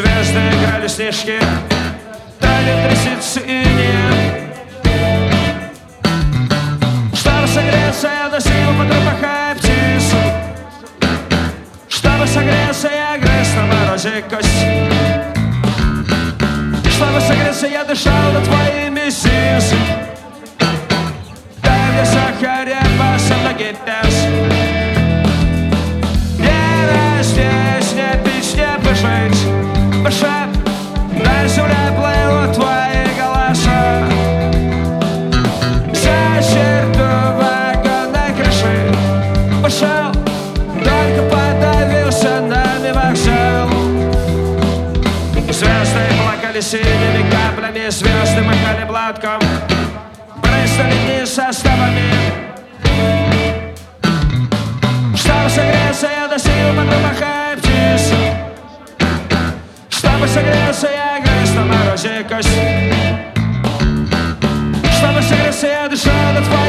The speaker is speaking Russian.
звезды играли снежки, тали трясицы и нет. Чтобы согреться, я носил по трупах птиц. Чтобы согреться, я грыз на морозе кость. Чтобы согреться, я дышал на твои мизинцы. Дай мне сахаря, со многих пес. Не здесь, не пить, не пожить. Башет, на земле плывут твои голоса. За черту вагонной крыши пошел, только подавился нами вокзал. Звезды плакали синими каплями, звезды махали платком, брызнули вниз составами. Чтобы согреться, я носил по трупах птиц. Чтобы согреться, я грыз на морозе кость. Чтобы согреться, я дышал на твои